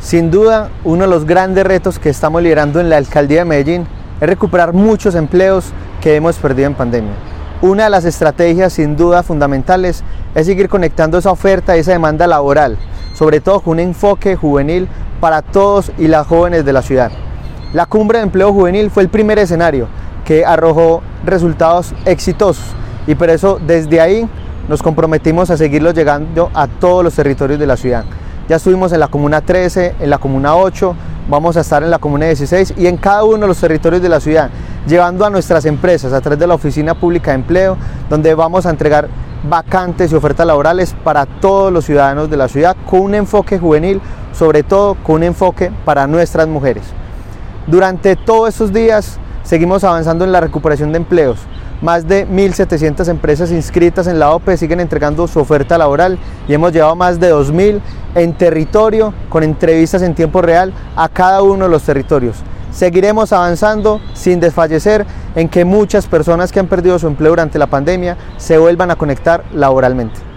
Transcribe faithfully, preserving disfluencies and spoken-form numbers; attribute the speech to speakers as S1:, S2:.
S1: Sin duda, uno de los grandes retos que estamos liderando en la Alcaldía de Medellín es recuperar muchos empleos que hemos perdido en pandemia. Una de las estrategias sin duda fundamentales es seguir conectando esa oferta y esa demanda laboral, sobre todo con un enfoque juvenil para todos y las jóvenes de la ciudad. La Cumbre de Empleo Juvenil fue el primer escenario que arrojó resultados exitosos y por eso desde ahí nos comprometimos a seguirlo llegando a todos los territorios de la ciudad. Ya estuvimos en la Comuna trece, en la Comuna ocho, vamos a estar en la Comuna dieciséis y en cada uno de los territorios de la ciudad, llevando a nuestras empresas a través de la Oficina Pública de Empleo, donde vamos a entregar vacantes y ofertas laborales para todos los ciudadanos de la ciudad, con un enfoque juvenil, sobre todo con un enfoque para nuestras mujeres. Durante todos estos días seguimos avanzando en la recuperación de empleos. Más de mil setecientas empresas inscritas en la O P E siguen entregando su oferta laboral y hemos llevado más de dos mil en territorio con entrevistas en tiempo real a cada uno de los territorios. Seguiremos avanzando sin desfallecer en que muchas personas que han perdido su empleo durante la pandemia se vuelvan a conectar laboralmente.